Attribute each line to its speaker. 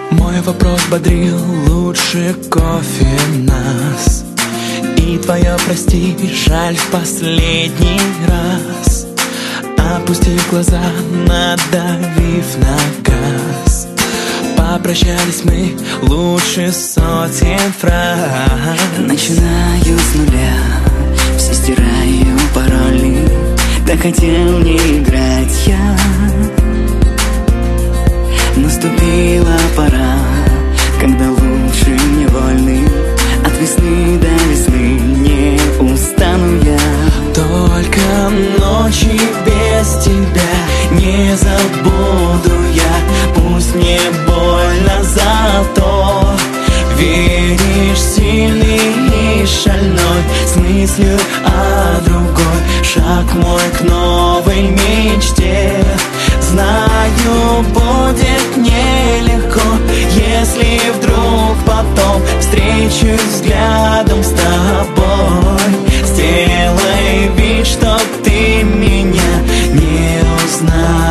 Speaker 1: Мой вопрос бодрил: лучше кофе нас. И твое прости, жаль, в последний раз. Опустив глаза, надавив на газ, попрощались мы лучше сотен фраз.
Speaker 2: Начинаю с нуля, все стираю пароли. Так хотел не играть я. Наступила пора, когда лучше мне вольны. От весны до весны не устану я.
Speaker 1: Только ночи без тебя не забуду я. Пусть мне больно, зато веришь, сильный и шальной, с мыслью о другой. Шаг мой к новой мечте. Знаю, будет нелегко, если вдруг потом встречусь взглядом с тобой. Сделай вид, что ты меня не узнаешь.